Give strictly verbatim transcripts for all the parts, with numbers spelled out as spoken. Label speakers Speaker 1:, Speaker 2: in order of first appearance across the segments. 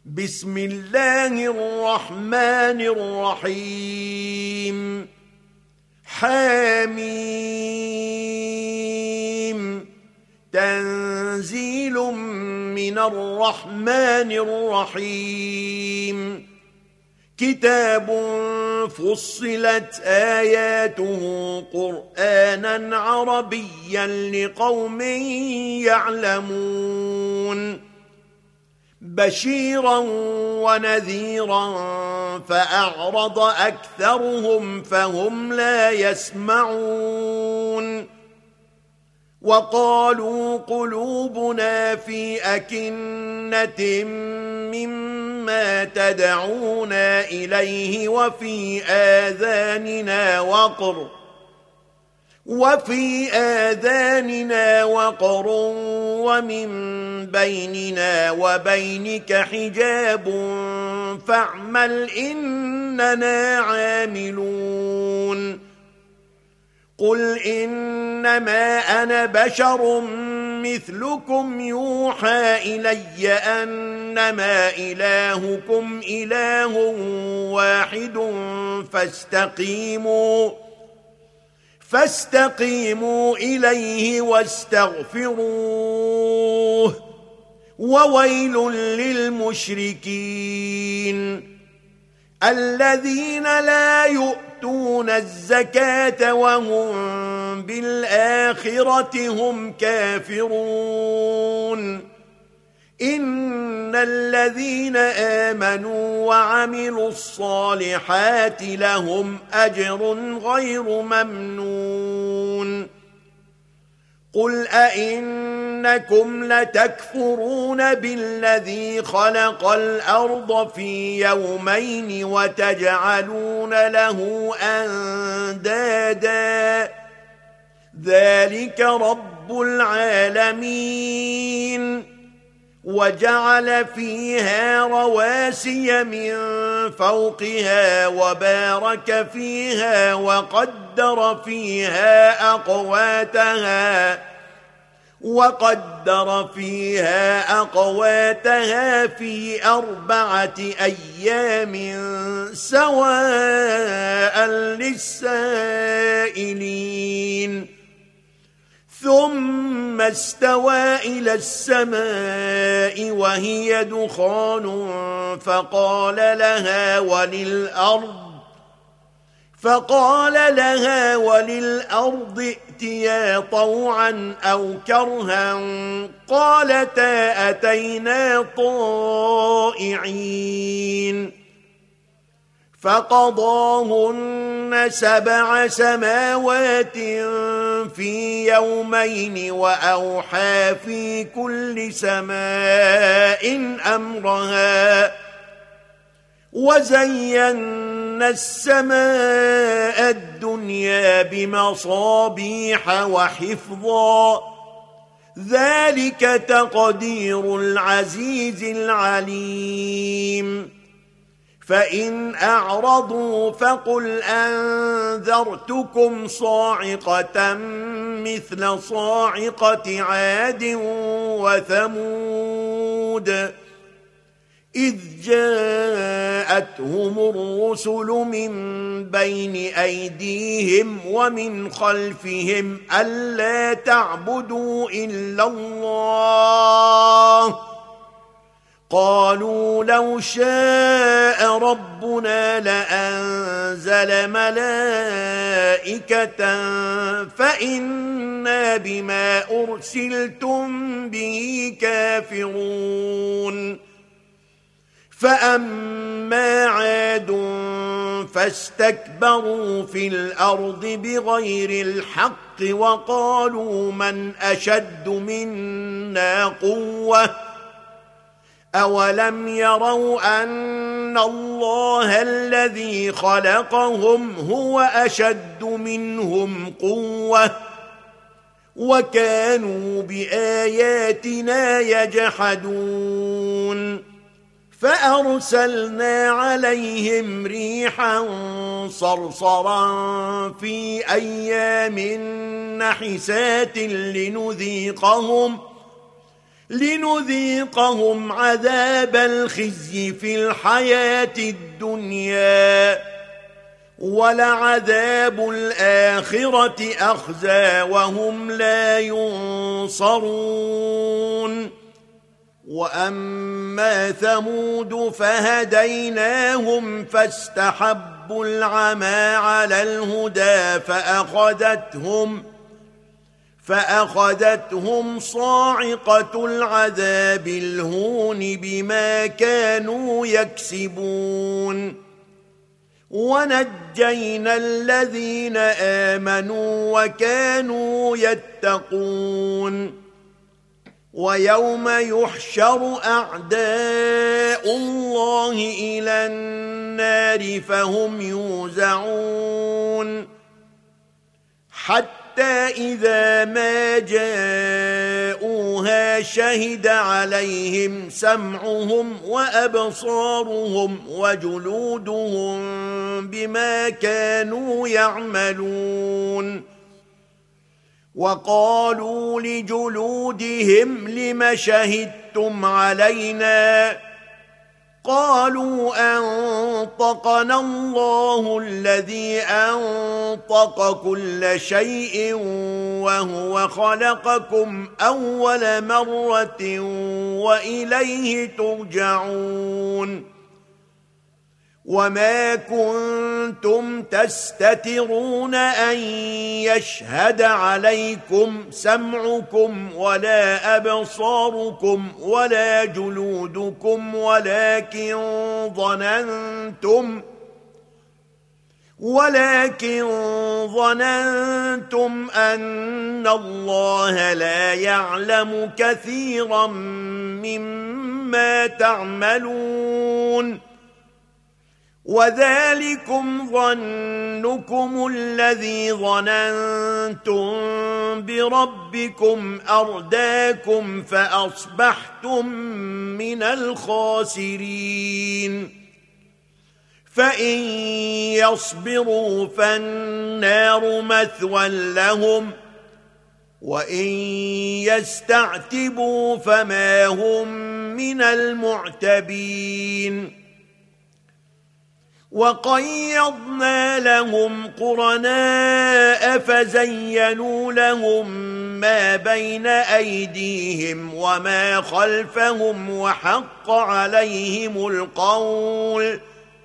Speaker 1: بسم الله الرحمن الرحيم حميم تنزيل من الرحمن الرحيم كتاب فصلت آياته قرآنا عربيا لقوم يعلمون بشيرا ونذيرا فأعرض أكثرهم فهم لا يسمعون وقالوا قلوبنا في أكنة مما تدعونا إليه وفي آذاننا وقر وفي آذاننا وقر ومن بيننا وبينك حجاب فاعمل إننا عاملون قل إنما أنا بشر مثلكم يوحى إلي أنما إلهكم إله واحد فاستقيموا فاستقيموا إليه واستغفروه وويل للمشركين الذين لا يؤتون الزكاة وهم بالآخرة هم كافرون إن الذين آمنوا وعملوا الصالحات لهم أجر غير ممنون قل أئنكم لتكفرون بالذي خلق الأرض في يومين وتجعلون له أندادا ذلك رب العالمين وجعل فيها رواسي من فوقها وبارك فيها وقدر فيها أقواتها وقدر فيها أقواتها في أربعة أيام سواء للسائلين ثم استوى إلى السماء وهي دخان فقال لها وللأرض فقال لها وللأرض ائتيا طوعا أو كرها قالتا أتينا طائعين فقضاهن سبع سماوات في يومين وأوحى في كل سماء أمرها وزينا السماء الدنيا بمصابيح وحفظا ذلك تقدير العزيز العليم فإن أعرضوا فقل أنذرتكم صاعقة مثل صاعقة عاد وثمود إذ جاءتهم الرسل من بين أيديهم ومن خلفهم ألا تعبدوا إلا الله قالوا لو شاء ربنا لأنزل ملائكة فإنا بما أرسلتم به كافرون فأما عاد فاستكبروا في الأرض بغير الحق وقالوا من أشد منا قوة أولم يروا أن الله الذي خلقهم هو أشد منهم قوة وكانوا بآياتنا يجحدون فأرسلنا عليهم ريحا صرصرا في أيام نحسات لنذيقهم لنذيقهم عذاب الخزي في الحياة الدنيا ولعذاب الآخرة أخزى وهم لا ينصرون. وأما ثمود فهديناهم فاستحبوا العمى على الهدى فأخذتهم فأخذتهم صاعقة العذاب الهون بما كانوا يكسبون. ونجينا الذين آمنوا وكانوا يتقون. ويوم يحشر أعداء الله إلى النار فهم يوزعون حتى إذا ما جاءوها شهد عليهم سمعهم وأبصارهم وجلودهم بما كانوا يعملون. وقالوا لجلودهم لم شهدتم علينا قالوا أنطقنا الله الذي أنطق كل شيء وهو خلقكم أول مرة وإليه ترجعون. وما كنتم تستترون أن يشهد عليكم سمعكم ولا أبصاركم ولا جلودكم ولكن ظننتم ولكن ظننتم أن الله لا يعلم كثيرا مما تعملون. وذلكم ظنكم الذي ظننتم بربكم أرداكم فأصبحتم من الخاسرين. فإن يصبروا فالنار مثوى لهم وإن يستعتبوا فما هم من المعتبين. وقيضنا لهم قرناء فزينوا لهم ما بين أيديهم وما خلفهم وحق عليهم القول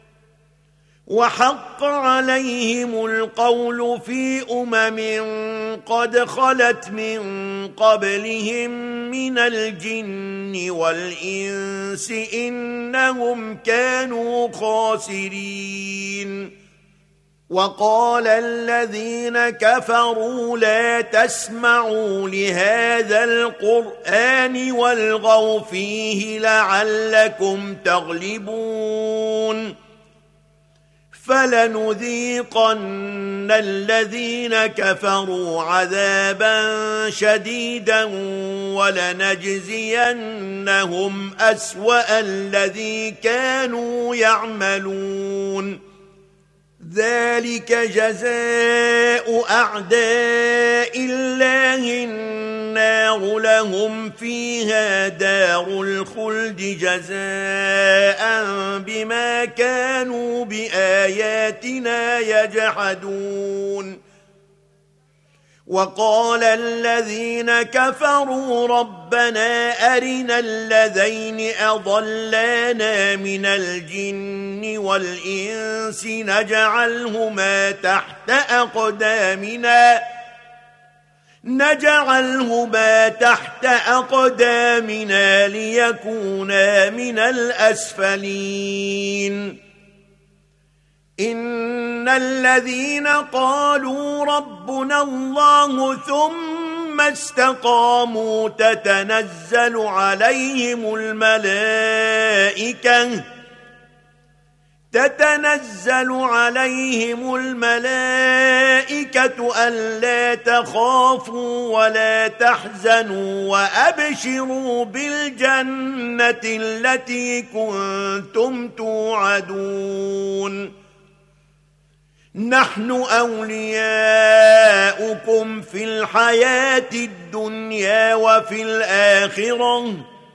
Speaker 1: وحق عليهم القول في أمم قد خلت من قبلهم من الجن والإنس إنهم كانوا خاسرين. وقال الذين كفروا لا تسمعوا لهذا القرآن والغوا فيه لعلكم تغلبون. فلنذيقن الذين كفروا عذابا شديدا ولنجزينهم أسوأ الذي كانوا يعملون. ذلك جزاء أعداء الله النار لهم فيها دار الخلد جزاء بما كانوا بآياتنا يجحدون. وقال الذين كفروا ربنا أرنا الذين أضلانا من الجن والإنس نجعلهما تحت أقدامنا نجعلهما تحت أقدامنا ليكونا من الأسفلين. إن الذين قالوا ربنا الله ثم استقاموا تتنزل عليهم الملائكة تتنزل عليهم الملائكة ألا تخافوا ولا تحزنوا وأبشروا بالجنة التي كنتم توعدون. نحن أولياؤكم في الحياة الدنيا وفي الآخرة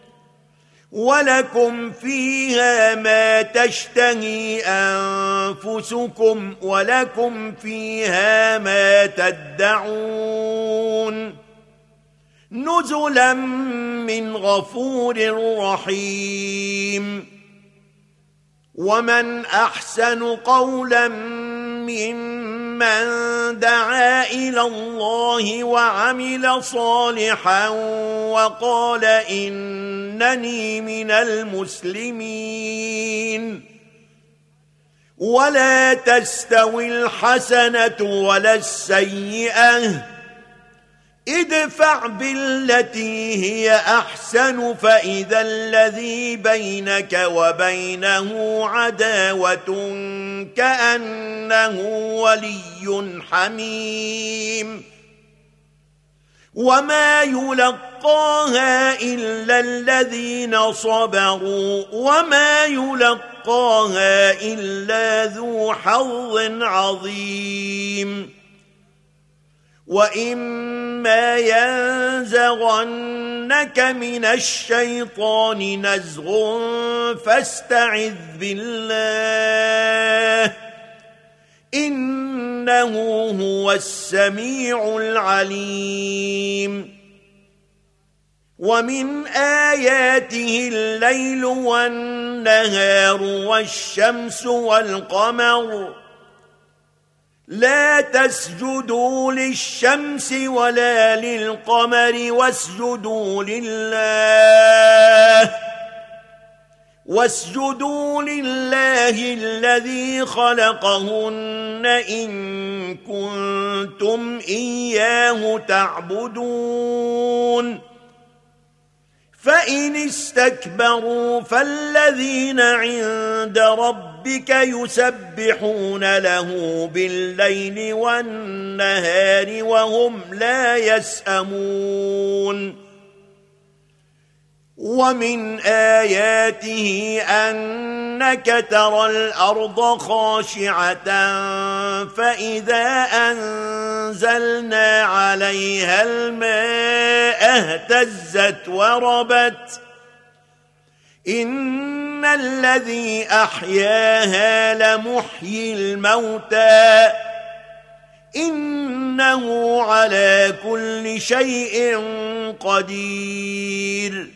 Speaker 1: ولكم فيها ما تشتهي أنفسكم ولكم فيها ما تدعون نزلا من غفور رحيم. ومن أحسن قولا ممن دعا إلى الله وعمل صالحا وقال إنني من المسلمين. ولا تستوي الحسنة ولا السيئة ادفع بالتي هي أحسن فإذا الذي بينك وبينه عداوة كأنه ولي حميم. وما يلقاها إلا الذين صبروا وما يلقاها إلا ذو حظ عظيم. وإما ينزغنك من الشيطان نزغ فاستعذ بالله إنه هو السميع العليم. ومن آياته الليل والنهار والشمس والقمر لا تسجدوا للشمس ولا للقمر واسجدوا لله واسجدوا لله الذي خلقهن إن كنتم إياه تعبدون. فإن استكبروا فالذين عند ربك يسبحون له بالليل والنهار وهم لا يسأمون. ومن آياته أنك ترى الأرض خاشعة فإذا أنزلنا عليها الماء اهتزت وربت إن الذي أحياها لمحيي الموتى إنه على كل شيء قدير.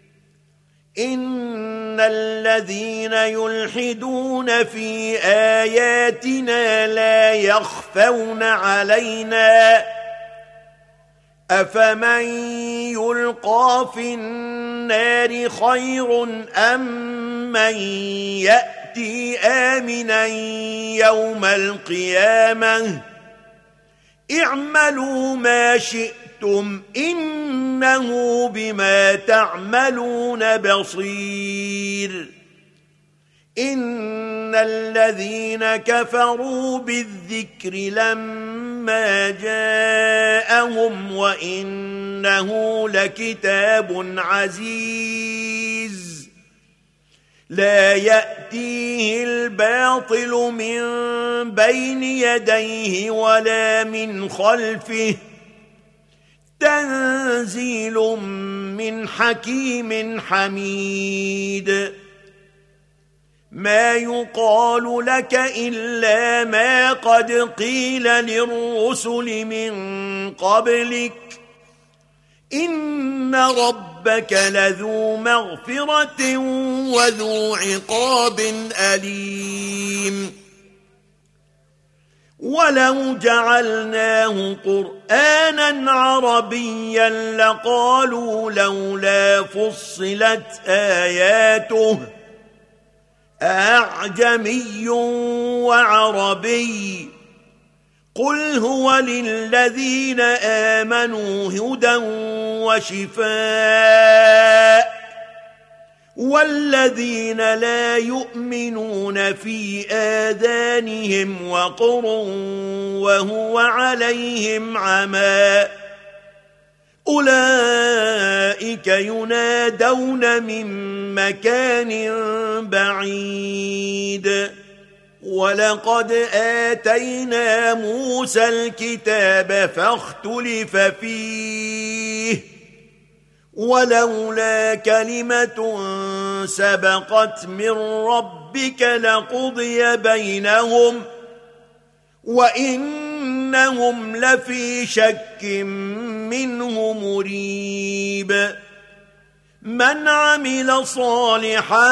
Speaker 1: إن الذين يلحدون في آياتنا لا يخفون علينا أفمن يلقى في النار خير أم من يأتي آمنا يوم القيامة اعملوا ما شئتم إنه بما تعملون بصير. إن الذين كفروا بالذكر لما جاءهم وإنه لكتاب عزيز لا يأتيه الباطل من بين يديه ولا من خلفه تنزيل من حكيم حميد. ما يقال لك إلا ما قد قيل للرسل من قبلك إن ربك لذو مغفرة وذو عقاب أليم. ولو جعلناه قرآنا عربيا لقالوا لولا فصلت آياته أعجمي وعربي قل هو للذين آمنوا هدى وشفاء والذين لا يؤمنون في آذانهم وقر وهو عليهم عمى أولئك ينادون من مكان بعيد ولقد آتينا موسى الكتاب فاختلف فيه ولولا كلمة سبقت من ربك لقضي بينهم وإنهم لفي شك منه مريب من عمل صالحا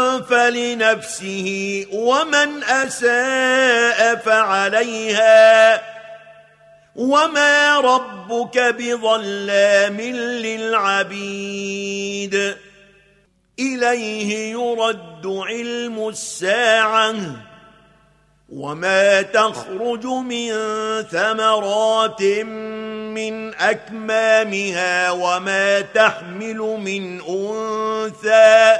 Speaker 1: فلنفسه ومن أساء فعليها وما ربك بظلام للعبيد إليه يرد علم الساعة وما تخرج من ثمرات من أكمامها وما تحمل من أنثى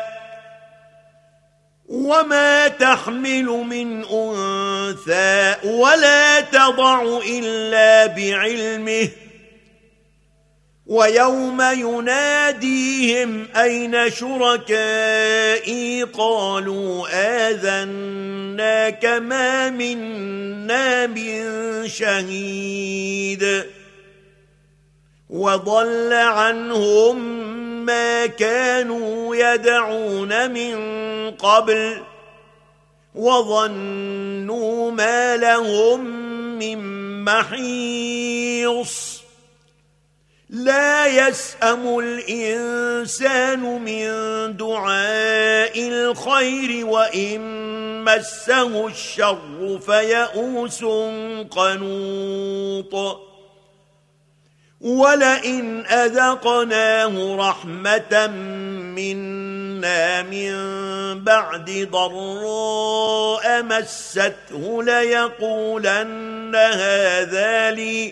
Speaker 1: وما تحمل من أنثى ولا تضع إلا بعلمه ويوم يناديهم أين شركائي قالوا آذناك ما منا من شهيد وضل عنهم ما كانوا يدعون من قبل وظنوا ما لهم من محيص لا يسأم الإنسان من دعاء الخير وإن مسه الشر فيئوس قنوط ولئن أذقناه رحمة منا من بعد ضراء مسته ليقولن هذا لي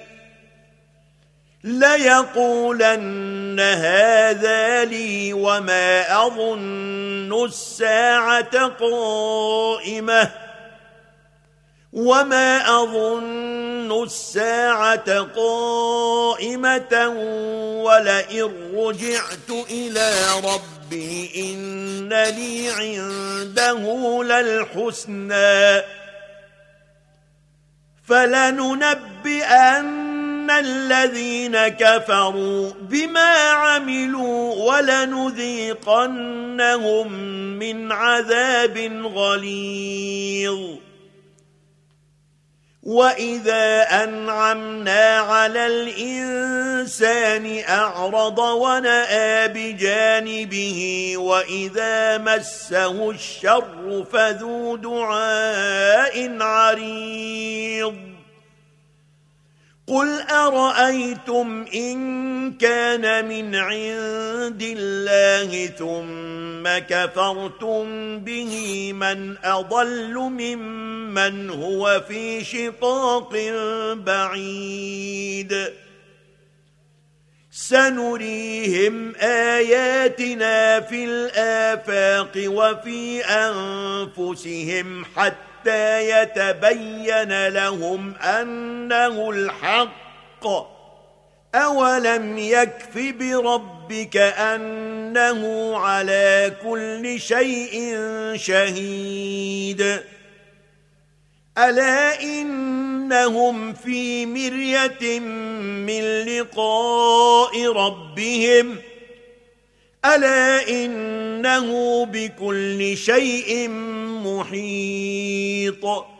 Speaker 1: ليقولن هذا لي وما أظن الساعة قائمة وما أظن الساعة قائمة ولئن رجعت إلى ربي إن لي عنده للحسنى فلننبئن الذين كفروا بما عملوا ولنذيقنهم من عذاب غليظ وإذا أنعمنا على الإنسان أعرض ونأى بجانبه وإذا مسه الشر فذو دعاء عريض قل أرأيتم إن كان من عند الله ثم كفرتم به من أضل ممن هو في شقاق بعيد سنريهم آياتنا في الآفاق وفي أنفسهم حتى يتبين لهم أنه الحق أولم يكف بربك أنه على كل شيء شهيد ألا إنهم في مرية من لقاء ربهم ألا إنه بكل شيء محيط